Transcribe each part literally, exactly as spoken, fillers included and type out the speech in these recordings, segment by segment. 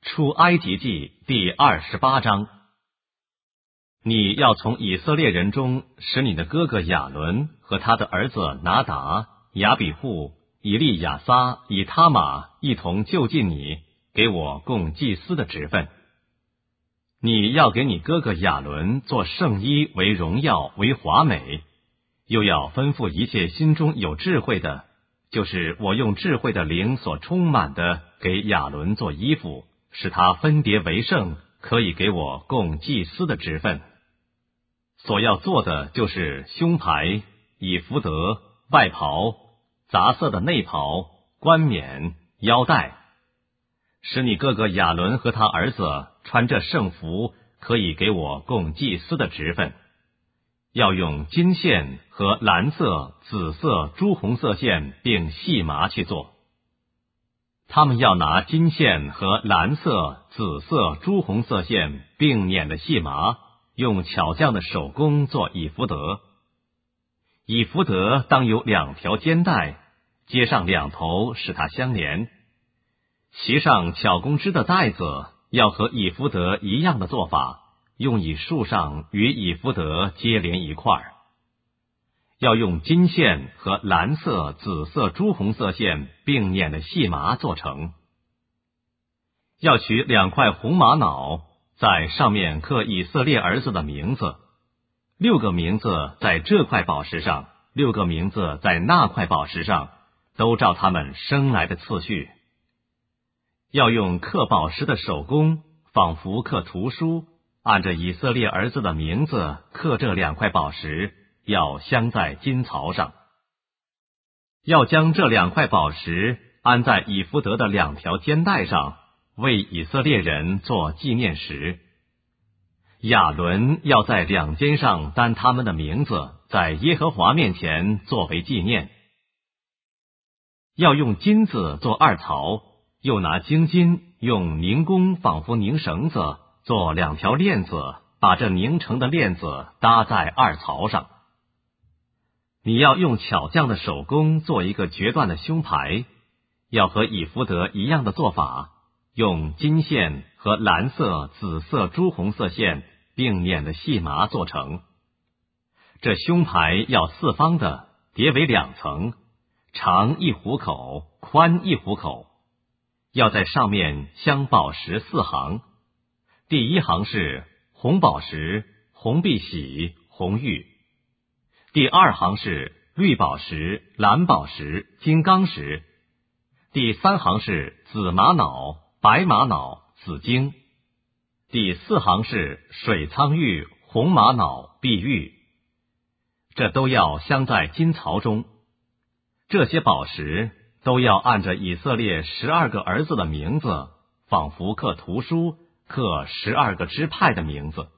出埃及记第二十八章。你要从以色列人中使你的哥哥亚伦和他的儿子拿达、亚比户、以利亚撒、以他玛一同就近你，给我供祭司的职分。你要给你哥哥亚伦做圣衣，为荣耀，为华美，又要吩咐一切心中有智慧的，就是我用智慧的灵所充满的，给亚伦做衣服，使他分别为圣，可以给我供祭司的职分。所要做的就是胸牌、以弗得、外袍、杂色的内袍、冠冕、腰带，使你哥哥亚伦和他儿子穿这圣服，可以给我供祭司的职分。要用金线和蓝色、紫色、朱红色线并细麻去做。他们要拿金线和蓝色、紫色、朱红色线并捻的细麻，用巧匠的手工做以弗得。以弗得当有两条肩带，接上两头，使它相连。其上巧工织的带子要和以弗得一样的做法，用以束上与以弗得接连一块儿。要用金线和蓝色、紫色、朱红色线并捻的细麻做成。要取两块红玛瑙，在上面刻以色列儿子的名字，六个名字在这块宝石上，六个名字在那块宝石上，都照他们生来的次序。要用刻宝石的手工，仿佛刻图书，按着以色列儿子的名字刻这两块宝石，要镶在金槽上。要将这两块宝石安在以弗得的两条肩带上，为以色列人做纪念石。亚伦要在两肩上担他们的名字，在耶和华面前作为纪念。要用金子做二槽，又拿精金用凝工仿佛凝绳子，做两条链子，把这凝成的链子搭在二槽上。你要用巧匠的手工做一个决断的胸牌，要和以弗得一样的做法，用金线和蓝色、紫色、朱红色线并捻的细麻做成。这胸牌要四方的，叠为两层，长一虎口，宽一虎口，要在上面镶宝石四行。第一行是红宝石、红碧玺、红玉。第二行是绿宝石、蓝宝石、金刚石。第三行是紫玛瑙、白玛瑙、紫晶。第四行是水苍玉、红玛瑙、碧玉。这都要镶在金槽中。这些宝石都要按着以色列十二个儿子的名字，仿佛刻图书，刻十二个支派的名字。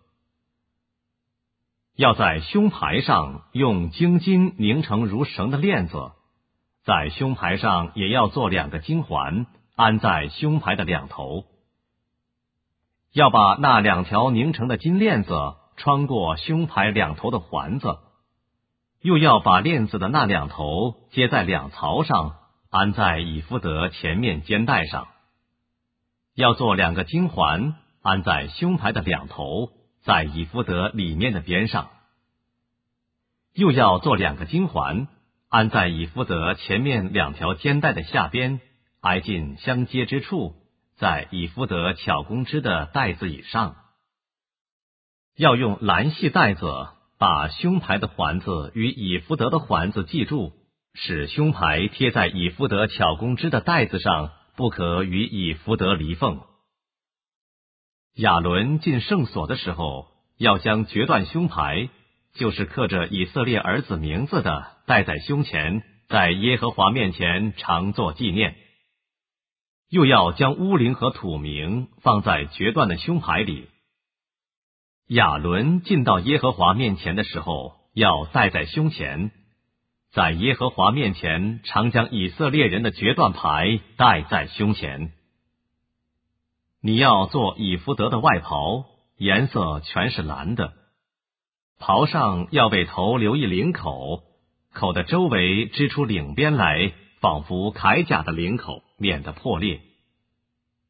要在胸牌上用精金凝成如绳的链子，在胸牌上也要做两个金环，安在胸牌的两头。要把那两条凝成的金链子穿过胸牌两头的环子，又要把链子的那两头接在两槽上，安在以弗得前面肩带上。要做两个金环，安在胸牌的两头，在以弗得里面的边上。又要做两个金环，安在以弗得前面两条肩带的下边，挨近相接之处，在以弗得巧工织的带子以上。要用蓝细带子把胸牌的环子与以弗得的环子系住，使胸牌贴在以弗得巧工织的带子上，不可与以弗得离缝。亚伦进圣所的时候，要将决断胸牌，就是刻着以色列儿子名字的，戴在胸前，在耶和华面前常作纪念。又要将乌灵和土名放在决断的胸牌里。亚伦进到耶和华面前的时候，要戴在胸前，在耶和华面前常将以色列人的决断牌戴在胸前。你要做以弗得的外袍，颜色全是蓝的，袍上要为头留一领口，口的周围织出领边来，仿佛铠甲的领口，免得破裂。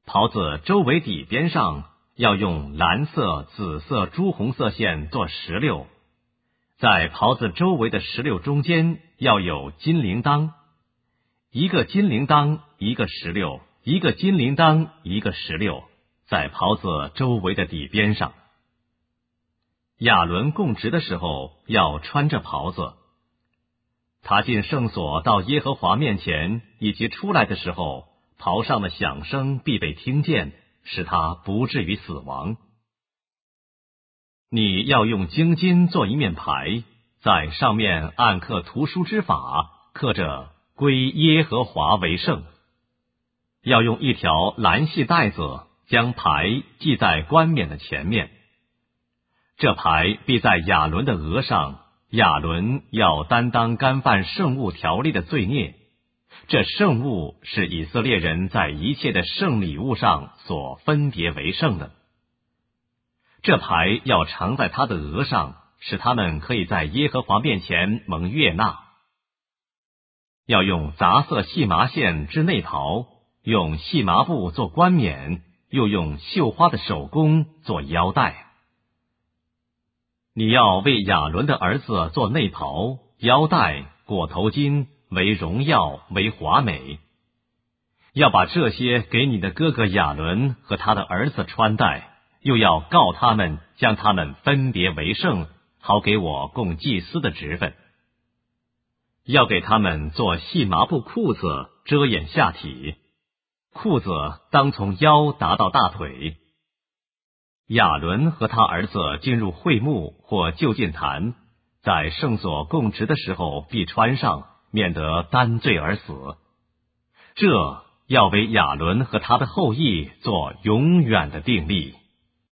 袍子周围底边上要用蓝色、紫色、朱红色线做石榴，在袍子周围的石榴中间要有金铃铛，一个金铃铛一个石榴，一个金铃铛一个石榴，在袍子周围的底边上。亚伦供职的时候要穿着袍子，他进圣所到耶和华面前以及出来的时候，袍上的响声必被听见，使他不至于死亡。你要用精金做一面牌，在上面按刻图书之法，刻着归耶和华为圣。要用一条蓝细带子将牌系在冠冕的前面。这牌必在亚伦的额上，亚伦要担当干犯圣物条例的罪孽。这圣物是以色列人在一切的圣礼物上所分别为圣的。这牌要常在他的额上，使他们可以在耶和华面前蒙悦纳。要用杂色细麻线织内袍，用细麻布做冠冕，又用绣花的手工做腰带。你要为亚伦的儿子做内袍、腰带、裹头巾，为荣耀，为华美。要把这些给你的哥哥亚伦和他的儿子穿戴，又要告他们，将他们分别为圣，好给我供祭司的职分。要给他们做细麻布裤子，遮掩下体，裤子当从腰达到大腿。亚伦和他儿子进入会幕或就近坛，在圣所供职的时候必穿上，免得担罪而死。这要为亚伦和他的后裔做永远的定例。